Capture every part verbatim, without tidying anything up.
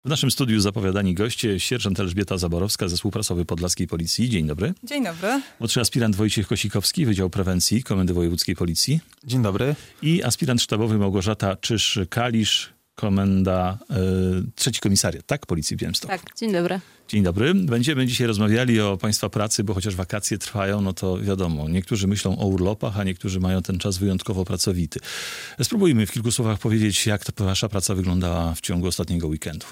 W naszym studiu zapowiadani goście, sierżant Elżbieta Zaborowska, zespół prasowy Podlaskiej Policji. Dzień dobry. Dzień dobry. Młodszy aspirant Wojciech Kosikowski, Wydział Prewencji Komendy Wojewódzkiej Policji. Dzień dobry. I aspirant sztabowy Małgorzata Czyż-Kalisz, Komenda, yy, Trzeci Komisariat, tak? Policji w Białymstoku. Tak, dzień dobry. Dzień dobry. Będziemy dzisiaj rozmawiali o państwa pracy, bo chociaż wakacje trwają, no to wiadomo, niektórzy myślą o urlopach, a niektórzy mają ten czas wyjątkowo pracowity. Spróbujmy w kilku słowach powiedzieć, jak ta wasza praca wyglądała w ciągu ostatniego weekendu.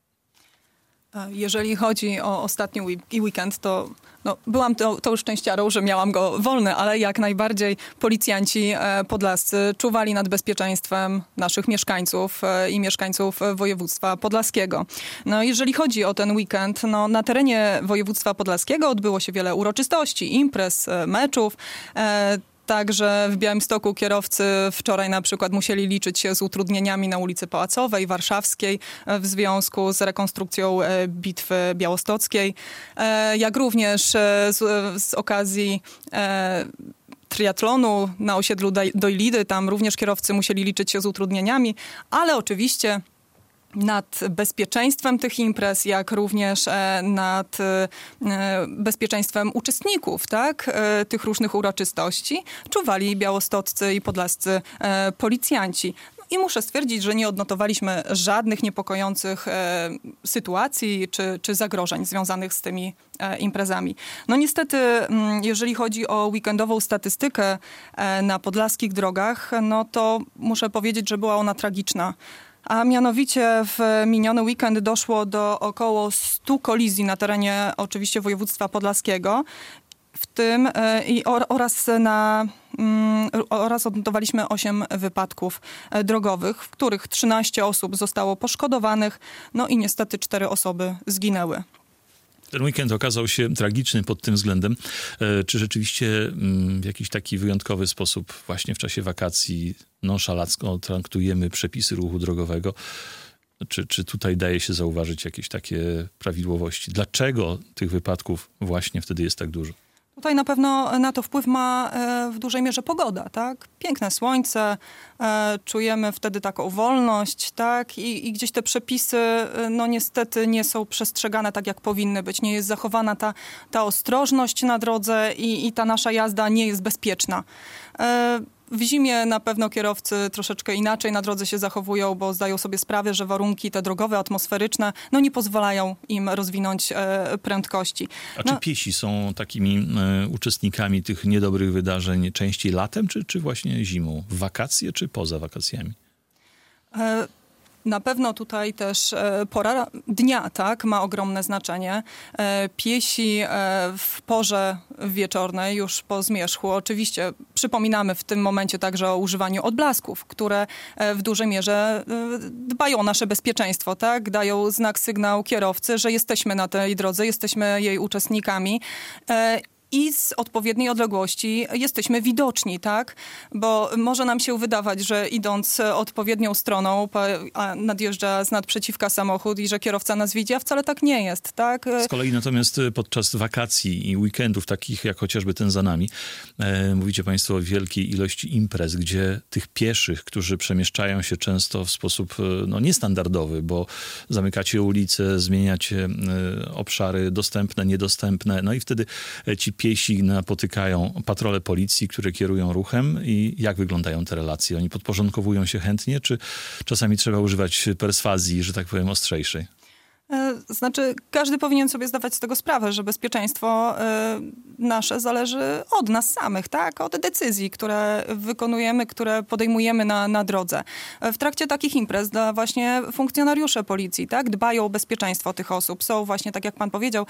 Jeżeli chodzi o ostatni weekend, to no, byłam to, to już szczęściarą, że miałam go wolny, ale jak najbardziej policjanci podlascy czuwali nad bezpieczeństwem naszych mieszkańców i mieszkańców województwa podlaskiego. No, jeżeli chodzi o ten weekend, no, na terenie województwa podlaskiego odbyło się wiele uroczystości, imprez, meczów. Także w Białymstoku kierowcy wczoraj na przykład musieli liczyć się z utrudnieniami na ulicy Pałacowej, Warszawskiej w związku z rekonstrukcją Bitwy Białostockiej, jak również z, z okazji triatlonu na osiedlu Dojlidy. Tam również kierowcy musieli liczyć się z utrudnieniami, ale oczywiście nad bezpieczeństwem tych imprez, jak również e, nad e, bezpieczeństwem uczestników, tak, e, tych różnych uroczystości, czuwali białostoccy i podlascy e, policjanci. I muszę stwierdzić, że nie odnotowaliśmy żadnych niepokojących e, sytuacji czy, czy zagrożeń związanych z tymi e, imprezami. No niestety, m, jeżeli chodzi o weekendową statystykę e, na podlaskich drogach, no to muszę powiedzieć, że była ona tragiczna. A mianowicie w miniony weekend doszło do około stu kolizji na terenie oczywiście województwa podlaskiego, w tym e, i or, oraz na mm, oraz odnotowaliśmy osiem wypadków e, drogowych, w których trzynaście osób zostało poszkodowanych, no i niestety cztery osoby zginęły. Ten weekend okazał się tragiczny pod tym względem. E, czy rzeczywiście m, w jakiś taki wyjątkowy sposób właśnie w czasie wakacji nonszalancko traktujemy przepisy ruchu drogowego? Czy, czy tutaj daje się zauważyć jakieś takie prawidłowości? Dlaczego tych wypadków właśnie wtedy jest tak dużo? Tutaj na pewno na to wpływ ma w dużej mierze pogoda, tak? Piękne słońce, czujemy wtedy taką wolność, tak? I, i gdzieś te przepisy, no niestety nie są przestrzegane tak, jak powinny być. Nie jest zachowana ta, ta ostrożność na drodze i, i ta nasza jazda nie jest bezpieczna. W zimie na pewno kierowcy troszeczkę inaczej na drodze się zachowują, bo zdają sobie sprawę, że warunki te drogowe, atmosferyczne, no nie pozwalają im rozwinąć e, prędkości. A no, czy piesi są takimi e, uczestnikami tych niedobrych wydarzeń częściej latem, czy, czy właśnie zimą? W wakacje, czy poza wakacjami? E, Na pewno tutaj też e, pora dnia, tak, ma ogromne znaczenie. E, piesi e, w porze wieczornej, już po zmierzchu, oczywiście przypominamy w tym momencie także o używaniu odblasków, które e, w dużej mierze e, dbają o nasze bezpieczeństwo, tak, dają znak, sygnał kierowcy, że jesteśmy na tej drodze, jesteśmy jej uczestnikami. E, I z odpowiedniej odległości jesteśmy widoczni, tak? Bo może nam się wydawać, że idąc odpowiednią stroną, a nadjeżdża z nadprzeciwka samochód i że kierowca nas widzi, a wcale tak nie jest, tak? Z kolei natomiast podczas wakacji i weekendów, takich jak chociażby ten za nami, e, mówicie państwo o wielkiej ilości imprez, gdzie tych pieszych, którzy przemieszczają się często w sposób no, niestandardowy, bo zamykacie ulice, zmieniacie e, obszary dostępne, niedostępne, no i wtedy ci piesi napotykają patrole policji, które kierują ruchem i jak wyglądają te relacje? Oni podporządkowują się chętnie, czy czasami trzeba używać perswazji, że tak powiem, ostrzejszej? Znaczy, każdy powinien sobie zdawać z tego sprawę, że bezpieczeństwo nasze zależy od nas samych, tak? Od decyzji, które wykonujemy, które podejmujemy na, na drodze. W trakcie takich imprez dla właśnie funkcjonariusze policji, tak? Dbają o bezpieczeństwo tych osób. Są właśnie, tak jak pan powiedział,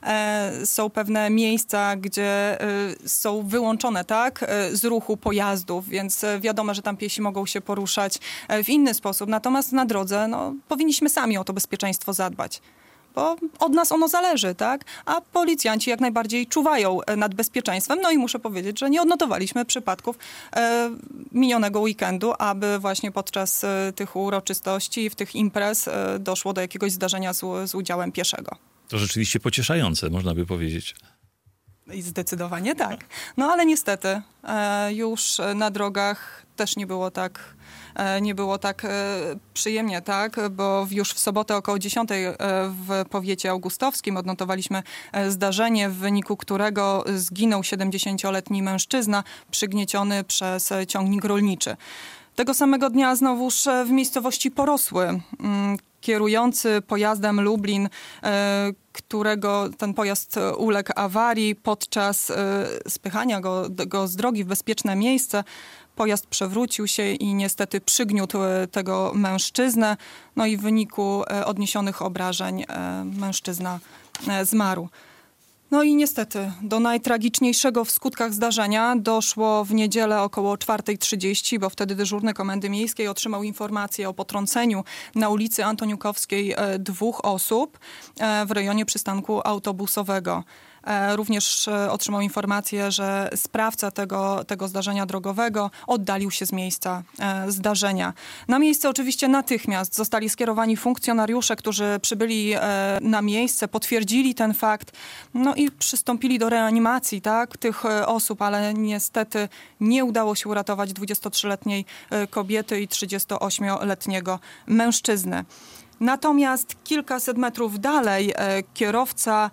są pewne miejsca, gdzie są wyłączone, tak? Z ruchu pojazdów, więc wiadomo, że tam piesi mogą się poruszać w inny sposób. Natomiast na drodze, no, powinniśmy sami o to bezpieczeństwo zadbać. Bo od nas ono zależy, tak? A policjanci jak najbardziej czuwają nad bezpieczeństwem. No i muszę powiedzieć, że nie odnotowaliśmy przypadków e, minionego weekendu, aby właśnie podczas e, tych uroczystości, w tych imprez e, doszło do jakiegoś zdarzenia z, z udziałem pieszego. To rzeczywiście pocieszające, można by powiedzieć. I zdecydowanie tak. No ale niestety e, już na drogach też nie było tak nie było tak przyjemnie, tak? Bo już w sobotę około dziesiątej w powiecie augustowskim odnotowaliśmy zdarzenie, w wyniku którego zginął siedemdziesięcioletni mężczyzna przygnieciony przez ciągnik rolniczy. Tego samego dnia znowuż w miejscowości Porosły kierujący pojazdem Lublin, którego ten pojazd uległ awarii, podczas spychania go, go z drogi w bezpieczne miejsce, pojazd przewrócił się i niestety przygniótł tego mężczyznę. No i w wyniku odniesionych obrażeń mężczyzna zmarł. No i niestety do najtragiczniejszego w skutkach zdarzenia doszło w niedzielę około czwartej trzydzieści, bo wtedy dyżurny Komendy Miejskiej otrzymał informację o potrąceniu na ulicy Antoniukowskiej dwóch osób w rejonie przystanku autobusowego. Również otrzymał informację, że sprawca tego, tego zdarzenia drogowego oddalił się z miejsca zdarzenia. Na miejsce oczywiście natychmiast zostali skierowani funkcjonariusze, którzy przybyli na miejsce, potwierdzili ten fakt, no i przystąpili do reanimacji, tak, tych osób, ale niestety nie udało się uratować dwudziestotrzyletniej kobiety i trzydziestoośmioletniego mężczyzny. Natomiast kilkaset metrów dalej kierowca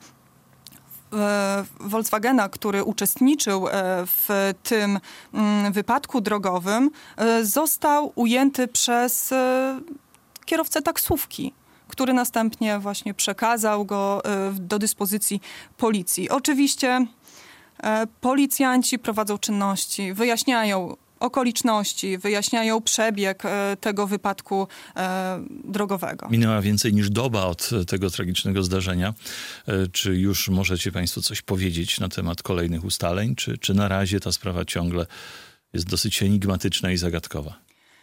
Volkswagena, który uczestniczył w tym wypadku drogowym, został ujęty przez kierowcę taksówki, który następnie właśnie przekazał go do dyspozycji policji. Oczywiście policjanci prowadzą czynności, wyjaśniają okoliczności, wyjaśniają przebieg tego wypadku drogowego. Minęła więcej niż doba od tego tragicznego zdarzenia. Czy już możecie państwo coś powiedzieć na temat kolejnych ustaleń, czy, czy na razie ta sprawa ciągle jest dosyć enigmatyczna i zagadkowa?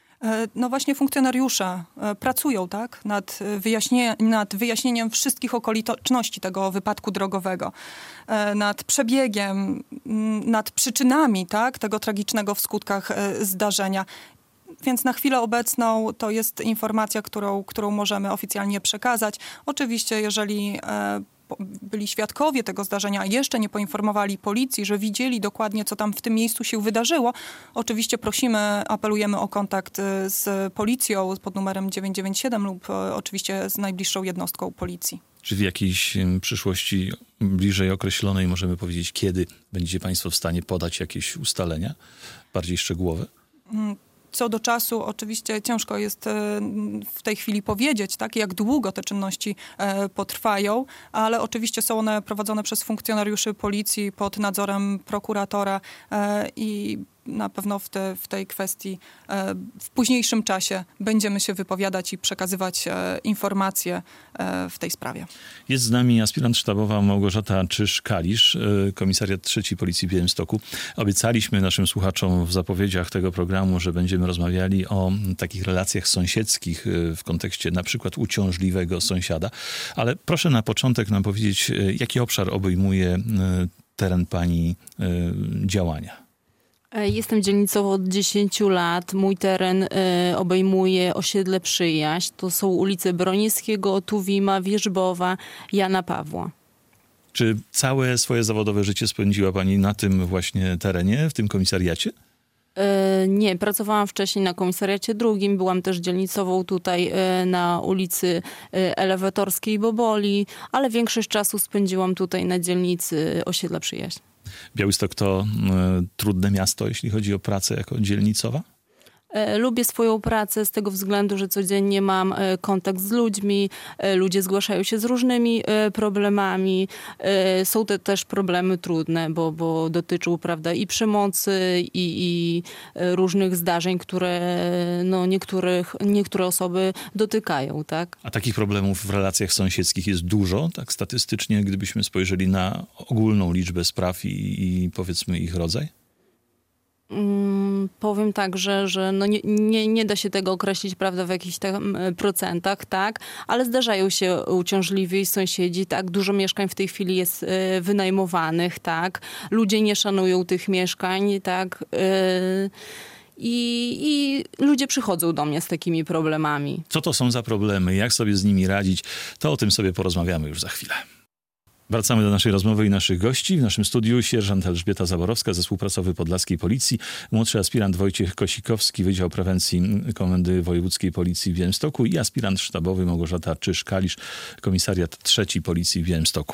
No właśnie funkcjonariusze pracują, tak, nad, wyjaśnie, nad wyjaśnieniem wszystkich okoliczności tego wypadku drogowego, nad przebiegiem, nad przyczynami, tak, tego tragicznego w skutkach zdarzenia. Więc na chwilę obecną to jest informacja, którą, którą możemy oficjalnie przekazać. Oczywiście, jeżeli byli świadkowie tego zdarzenia, jeszcze nie poinformowali policji, że widzieli dokładnie, co tam w tym miejscu się wydarzyło, oczywiście prosimy, apelujemy o kontakt z policją pod numerem dziewięć dziewięć siedem lub oczywiście z najbliższą jednostką policji. Czy w jakiejś przyszłości bliżej określonej możemy powiedzieć, kiedy będziecie państwo w stanie podać jakieś ustalenia bardziej szczegółowe? Co do czasu, oczywiście ciężko jest w tej chwili powiedzieć, tak, jak długo te czynności potrwają, ale oczywiście są one prowadzone przez funkcjonariuszy policji pod nadzorem prokuratora i na pewno w, te, w tej kwestii w późniejszym czasie będziemy się wypowiadać i przekazywać informacje w tej sprawie. Jest z nami aspirant sztabowa Małgorzata Czyż-Kalisz, Komisariat trzeci Policji w Białymstoku. Obiecaliśmy naszym słuchaczom w zapowiedziach tego programu, że będziemy rozmawiali o takich relacjach sąsiedzkich w kontekście na przykład uciążliwego sąsiada. Ale proszę na początek nam powiedzieć, jaki obszar obejmuje teren pani działania? Jestem dzielnicową od dziesięciu lat. Mój teren y, obejmuje osiedle Przyjaźń. To są ulice Broniewskiego, Tuwima, Wierzbowa, Jana Pawła. Czy całe swoje zawodowe życie spędziła pani na tym właśnie terenie, w tym komisariacie? Y, nie, pracowałam wcześniej na komisariacie drugim. Byłam też dzielnicową tutaj y, na ulicy y, Elewatorskiej Boboli, ale większość czasu spędziłam tutaj na dzielnicy osiedla Przyjaźń. Białystok to y, trudne miasto, jeśli chodzi o pracę jako dzielnicowa? Lubię swoją pracę z tego względu, że codziennie mam kontakt z ludźmi, ludzie zgłaszają się z różnymi problemami. Są to też problemy trudne, bo, bo dotyczą, prawda, i przemocy, i, i różnych zdarzeń, które no, niektórych, niektóre osoby dotykają, tak? A takich problemów w relacjach sąsiedzkich jest dużo, tak statystycznie, gdybyśmy spojrzeli na ogólną liczbę spraw i, i powiedzmy ich rodzaj? Hmm, powiem tak, że, że no nie, nie, nie da się tego określić, prawda, w jakichś tam procentach, tak, ale zdarzają się uciążliwi sąsiedzi, tak, dużo mieszkań w tej chwili jest y, wynajmowanych, tak, ludzie nie szanują tych mieszkań, tak, y, i, i ludzie przychodzą do mnie z takimi problemami. Co to są za problemy, jak sobie z nimi radzić, to o tym sobie porozmawiamy już za chwilę. Wracamy do naszej rozmowy i naszych gości. W naszym studiu sierżant Elżbieta Zaborowska, zespół pracowy Podlaskiej Policji, młodszy aspirant Wojciech Kosikowski, Wydział Prewencji Komendy Wojewódzkiej Policji w Białymstoku i aspirant sztabowy Małgorzata Czyż-Kalisz, Komisariat trzeci Policji w Białymstoku.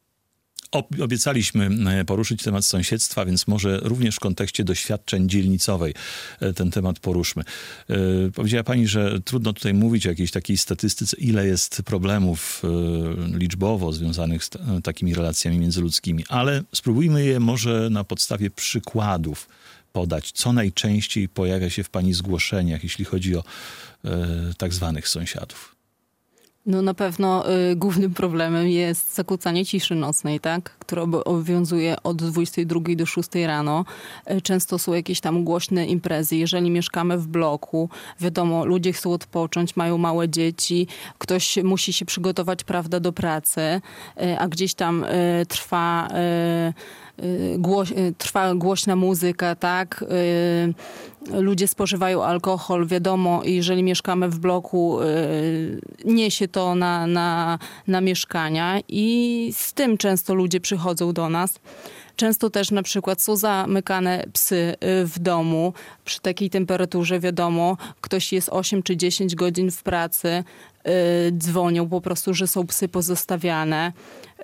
Obiecaliśmy poruszyć temat sąsiedztwa, więc może również w kontekście doświadczeń dzielnicowej ten temat poruszmy. Powiedziała pani, że trudno tutaj mówić o jakiejś takiej statystyce, ile jest problemów liczbowo związanych z takimi relacjami międzyludzkimi, ale spróbujmy je może na podstawie przykładów podać, co najczęściej pojawia się w pani zgłoszeniach, jeśli chodzi o tak zwanych sąsiadów. No na pewno y, głównym problemem jest zakłócanie ciszy nocnej, tak? Które obowiązuje od dwudziestej drugiej do szóstej rano. Y, często są jakieś tam głośne imprezy. Jeżeli mieszkamy w bloku, wiadomo, ludzie chcą odpocząć, mają małe dzieci, ktoś musi się przygotować, prawda, do pracy, y, a gdzieś tam y, trwa... Y, Głoś, trwa głośna muzyka, tak? Ludzie spożywają alkohol, wiadomo, jeżeli mieszkamy w bloku, niesie to na, na, na mieszkania i z tym często ludzie przychodzą do nas. Często też na przykład są zamykane psy w domu. Przy takiej temperaturze, wiadomo, ktoś jest osiem czy dziesięć godzin w pracy, dzwonią po prostu, że są psy pozostawiane.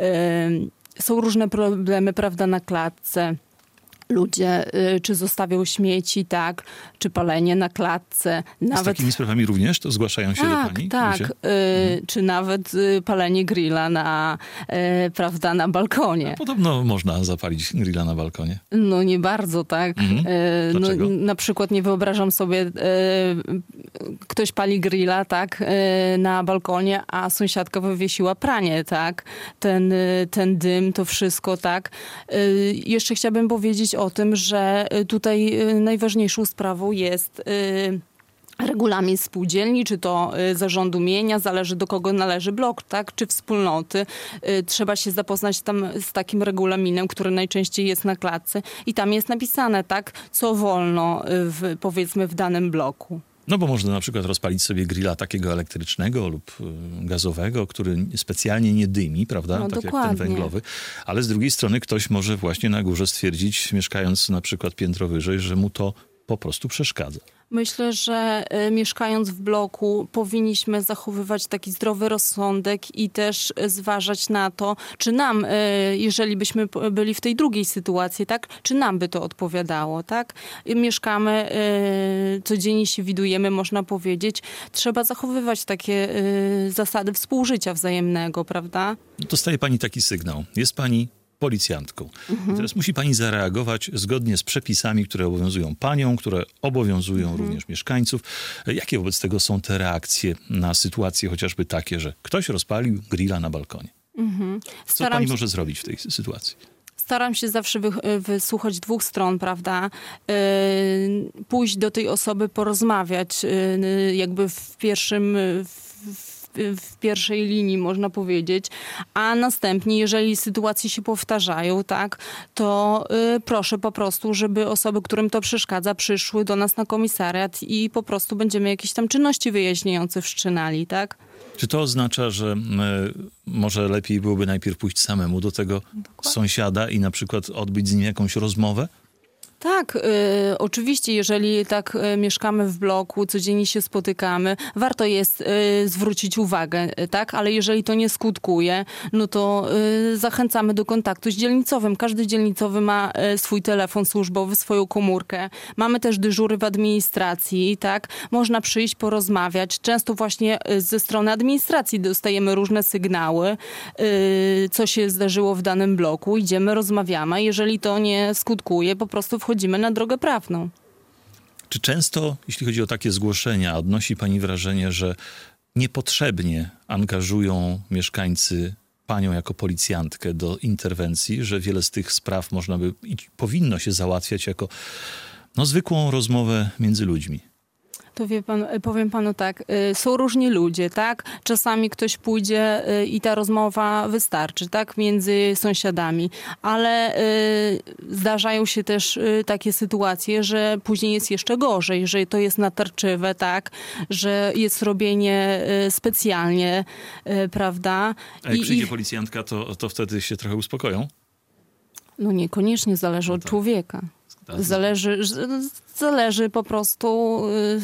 Są różne problemy, prawda, na klatce. Ludzie, y, czy zostawią śmieci, tak, czy palenie na klatce. Nawet... Z takimi sprawami również to zgłaszają się tak, do pani? Tak, tak. Y, czy nawet y, palenie grilla na, y, prawda, na balkonie. A podobno można zapalić grilla na balkonie. No nie bardzo, tak. Mhm. Y, no, na przykład nie wyobrażam sobie, y, ktoś pali grilla, tak, y, na balkonie, a sąsiadka wywiesiła pranie, tak. Ten, y, ten dym, to wszystko, tak. Y, jeszcze chciałabym powiedzieć o tym, że tutaj najważniejszą sprawą jest regulamin spółdzielni, czy to zarządu mienia, zależy do kogo należy blok, tak, czy wspólnoty. Trzeba się zapoznać tam z takim regulaminem, który najczęściej jest na klatce i tam jest napisane, tak, co wolno w, powiedzmy w danym bloku. No bo można na przykład rozpalić sobie grilla takiego elektrycznego lub gazowego, który specjalnie nie dymi, prawda? No, tak dokładnie. jak ten węglowy. Ale z drugiej strony ktoś może właśnie na górze stwierdzić, mieszkając na przykład piętro wyżej, że mu to po prostu przeszkadza. Myślę, że y, mieszkając w bloku powinniśmy zachowywać taki zdrowy rozsądek i też y, zważać na to, czy nam, y, jeżeli byśmy byli w tej drugiej sytuacji, tak, czy nam by to odpowiadało, tak? I mieszkamy, y, codziennie się widujemy, można powiedzieć. Trzeba zachowywać takie y, zasady współżycia wzajemnego, prawda? Dostaje pani taki sygnał. Jest pani policjantką. Mhm. I teraz musi pani zareagować zgodnie z przepisami, które obowiązują panią, które obowiązują mhm. również mieszkańców. Jakie wobec tego są te reakcje na sytuacje chociażby takie, że ktoś rozpalił grilla na balkonie? Mhm. Co pani się... może zrobić w tej sytuacji? Staram się zawsze wy, wysłuchać dwóch stron, prawda? Yy, pójść do tej osoby, porozmawiać yy, jakby w pierwszym... W, w pierwszej linii, można powiedzieć, a następnie, jeżeli sytuacje się powtarzają, tak, to y, proszę po prostu, żeby osoby, którym to przeszkadza, przyszły do nas na komisariat i po prostu będziemy jakieś tam czynności wyjaśniające wszczynali, tak? Czy to oznacza, że y, może lepiej byłoby najpierw pójść samemu do tego Dokładnie. sąsiada i na przykład odbyć z nim jakąś rozmowę? Tak, y, oczywiście, jeżeli tak y, mieszkamy w bloku, codziennie się spotykamy, warto jest y, zwrócić uwagę, y, tak? Ale jeżeli to nie skutkuje, no to y, zachęcamy do kontaktu z dzielnicowym. Każdy dzielnicowy ma y, swój telefon służbowy, swoją komórkę. Mamy też dyżury w administracji, tak? Można przyjść, porozmawiać. Często właśnie y, ze strony administracji dostajemy różne sygnały, y, co się zdarzyło w danym bloku. Idziemy, rozmawiamy. Jeżeli to nie skutkuje, po prostu wchodzimy na drogę prawną. Czy często, jeśli chodzi o takie zgłoszenia, odnosi pani wrażenie, że niepotrzebnie angażują mieszkańcy panią jako policjantkę do interwencji, że wiele z tych spraw można by i powinno się załatwiać jako no, zwykłą rozmowę między ludźmi? To wie pan, powiem panu tak, są różni ludzie, tak? Czasami ktoś pójdzie i ta rozmowa wystarczy, tak? Między sąsiadami, ale zdarzają się też takie sytuacje, że później jest jeszcze gorzej, że to jest natarczywe, tak? Że jest robienie specjalnie, prawda? A jak I, przyjdzie i... policjantka, to, to wtedy się trochę uspokoją? No niekoniecznie, zależy No od tak. człowieka. Zależy, zależy po prostu,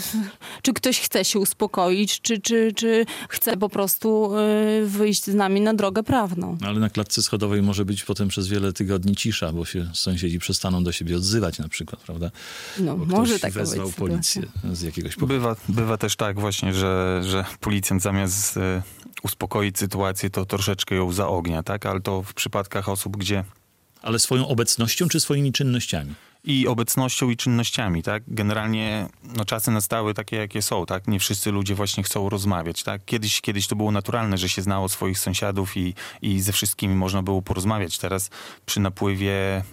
czy ktoś chce się uspokoić, czy, czy, czy chce po prostu wyjść z nami na drogę prawną. Ale na klatce schodowej może być potem przez wiele tygodni cisza, bo się sąsiedzi przestaną do siebie odzywać na przykład, prawda? No, Bo może ktoś taka wezwał być policję sytuacja. z jakiegoś powodu. Bywa, bywa też tak właśnie, że, że policjant zamiast e, uspokoić sytuację, to troszeczkę ją zaognia, tak? Ale to w przypadkach osób, gdzie Ale swoją obecnością czy swoimi czynnościami? i obecnością i czynnościami, tak? Generalnie no, czasy nastały takie, jakie są, tak? Nie wszyscy ludzie właśnie chcą rozmawiać, tak? Kiedyś, kiedyś to było naturalne, że się znało swoich sąsiadów i, i ze wszystkimi można było porozmawiać. Teraz przy napływie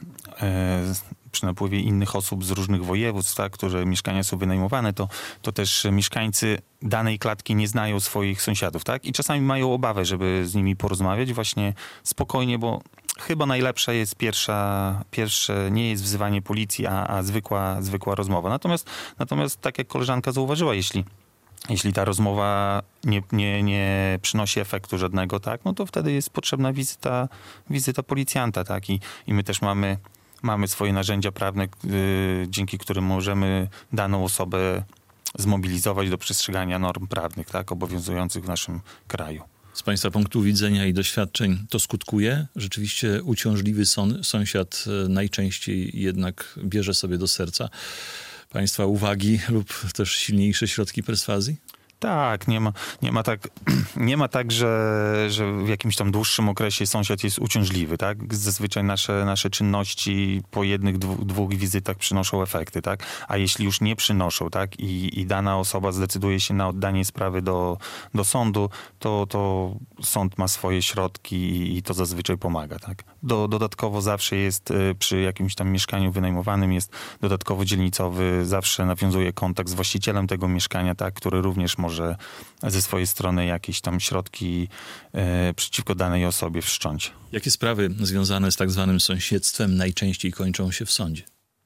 e, przy napływie innych osób z różnych województw, tak? Które mieszkania są wynajmowane, to, to też mieszkańcy danej klatki nie znają swoich sąsiadów, tak? I czasami mają obawę, żeby z nimi porozmawiać właśnie spokojnie, bo chyba najlepsza jest pierwsza, pierwsze nie jest wzywanie policji, a, a zwykła, zwykła rozmowa. Natomiast, natomiast tak jak koleżanka zauważyła, jeśli, jeśli ta rozmowa nie, nie, nie przynosi efektu żadnego, tak, no to wtedy jest potrzebna wizyta, wizyta policjanta, tak, i, i my też mamy, mamy swoje narzędzia prawne, yy, dzięki którym możemy daną osobę zmobilizować do przestrzegania norm prawnych, tak, obowiązujących w naszym kraju. Z państwa punktu widzenia i doświadczeń to skutkuje? Rzeczywiście uciążliwy son, sąsiad najczęściej jednak bierze sobie do serca państwa uwagi lub też silniejsze środki perswazji? Tak, nie ma, nie ma tak, nie ma tak, że, że w jakimś tam dłuższym okresie sąsiad jest uciążliwy, tak? Zazwyczaj nasze, nasze czynności po jednych, dwóch, dwóch wizytach przynoszą efekty, tak? A jeśli już nie przynoszą, tak? I, i dana osoba zdecyduje się na oddanie sprawy do, do sądu, to, to sąd ma swoje środki i, i to zazwyczaj pomaga, tak? Do, dodatkowo zawsze jest przy jakimś tam mieszkaniu wynajmowanym jest dodatkowo dzielnicowy, zawsze nawiązuje kontakt z właścicielem tego mieszkania, tak? Który również może może ze swojej strony jakieś tam środki e, przeciwko danej osobie wszcząć. Jakie sprawy związane z tak zwanym sąsiedztwem najczęściej kończą się w sądzie?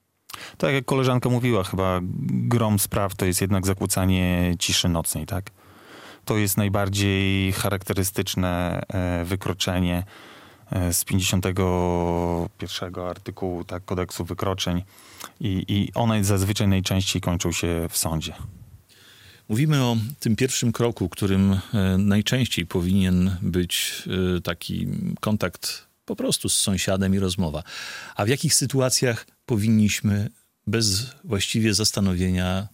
Tak jak koleżanka mówiła, chyba grom spraw to jest jednak zakłócanie ciszy nocnej, tak? To jest najbardziej charakterystyczne e, wykroczenie e, z pięćdziesiątego pierwszego artykułu tak, kodeksu wykroczeń i, i one zazwyczaj najczęściej kończą się w sądzie. Mówimy o tym pierwszym kroku, którym najczęściej powinien być taki kontakt po prostu z sąsiadem i rozmowa. A w jakich sytuacjach powinniśmy bez właściwie zastanowienia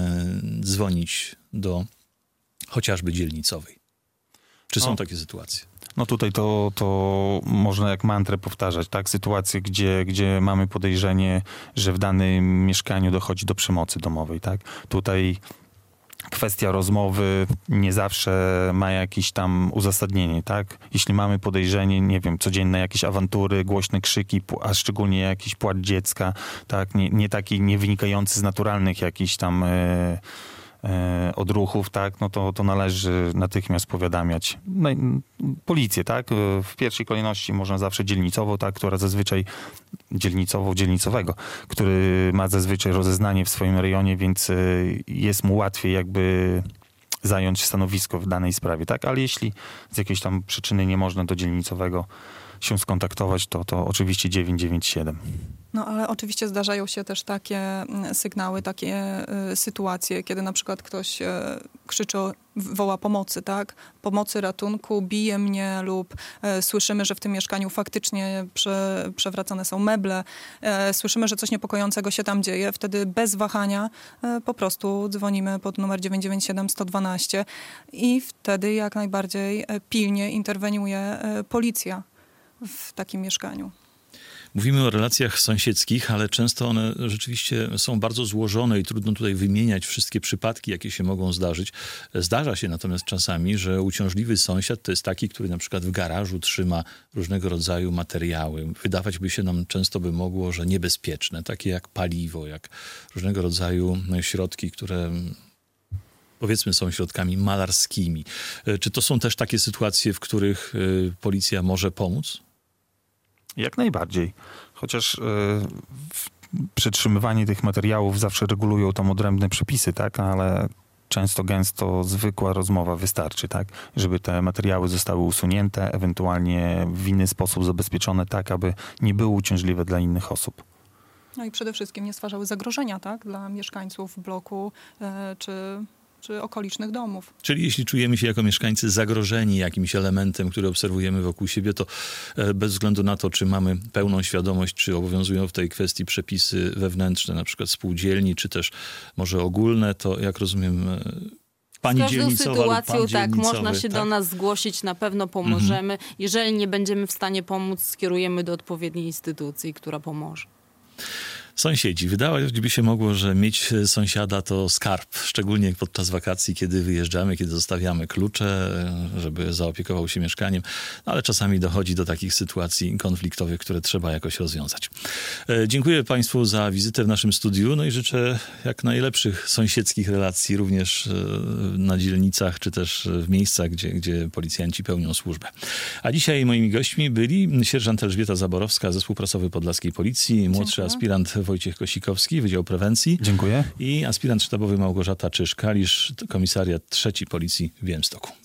dzwonić do chociażby dzielnicowej? Czy są o. takie sytuacje? No tutaj to, to można jak mantrę powtarzać, tak? Sytuacje, gdzie, gdzie mamy podejrzenie, że w danym mieszkaniu dochodzi do przemocy domowej, tak? Tutaj kwestia rozmowy nie zawsze ma jakieś tam uzasadnienie, tak? Jeśli mamy podejrzenie, nie wiem, codzienne jakieś awantury, głośne krzyki, a szczególnie jakiś płacz dziecka, tak? Nie, nie taki nie wynikający z naturalnych jakichś tam e, e, odruchów, tak? No to, to należy natychmiast powiadamiać no, policję, tak? W pierwszej kolejności można zawsze dzielnicową, tak? Która zazwyczaj dzielnicową, dzielnicowego, który ma zazwyczaj rozeznanie w swoim rejonie, więc jest mu łatwiej jakby zająć stanowisko w danej sprawie, tak? Ale jeśli z jakiejś tam przyczyny nie można do dzielnicowego się skontaktować, to, to oczywiście dziewięć dziewięć siedem. No ale oczywiście zdarzają się też takie sygnały, takie y, sytuacje, kiedy na przykład ktoś y, krzyczy, woła pomocy, tak? Pomocy, ratunku, bije mnie lub y, słyszymy, że w tym mieszkaniu faktycznie prze, przewracane są meble, y, słyszymy, że coś niepokojącego się tam dzieje. Wtedy bez wahania y, po prostu dzwonimy pod numer dziewięć dziewięć siedem sto dwanaście i wtedy jak najbardziej y, pilnie interweniuje y, policja w takim mieszkaniu. Mówimy o relacjach sąsiedzkich, ale często one rzeczywiście są bardzo złożone i trudno tutaj wymieniać wszystkie przypadki, jakie się mogą zdarzyć. Zdarza się natomiast czasami, że uciążliwy sąsiad to jest taki, który na przykład w garażu trzyma różnego rodzaju materiały. Wydawać by się nam często by mogło, że niebezpieczne, takie jak paliwo, jak różnego rodzaju środki, które powiedzmy są środkami malarskimi. Czy to są też takie sytuacje, w których policja może pomóc? Jak najbardziej. Chociaż yy, przetrzymywanie tych materiałów zawsze regulują tam odrębne przepisy, tak? Ale często, gęsto zwykła rozmowa wystarczy, tak? Żeby te materiały zostały usunięte, ewentualnie w inny sposób zabezpieczone tak, aby nie były uciążliwe dla innych osób. No i przede wszystkim nie stwarzały zagrożenia, tak? Dla mieszkańców bloku yy, czy... czy okolicznych domów. Czyli jeśli czujemy się jako mieszkańcy zagrożeni jakimś elementem, który obserwujemy wokół siebie, to bez względu na to, czy mamy pełną świadomość, czy obowiązują w tej kwestii przepisy wewnętrzne, na przykład spółdzielni, czy też może ogólne, to jak rozumiem... Pani Z każdą dzielnicowa sytuacją, lub pan tak, można się tak? do nas zgłosić, na pewno pomożemy. Mhm. Jeżeli nie będziemy w stanie pomóc, skierujemy do odpowiedniej instytucji, która pomoże. Sąsiedzi. Wydawałoby się mogło, że mieć sąsiada to skarb, szczególnie podczas wakacji, kiedy wyjeżdżamy, kiedy zostawiamy klucze, żeby zaopiekował się mieszkaniem, no, ale czasami dochodzi do takich sytuacji konfliktowych, które trzeba jakoś rozwiązać. Dziękuję Państwu za wizytę w naszym studiu, no i życzę jak najlepszych sąsiedzkich relacji, również na dzielnicach, czy też w miejscach, gdzie, gdzie policjanci pełnią służbę. A dzisiaj moimi gośćmi byli sierżant Elżbieta Zaborowska, Zespół Prasowy Podlaskiej Policji, młodszy Dziękuję. aspirant Wojciech Kosikowski, Wydział Prewencji. Dziękuję. I aspirant sztabowy Małgorzata Czyż-Kalisz, komisariat trzeci Policji w Białymstoku.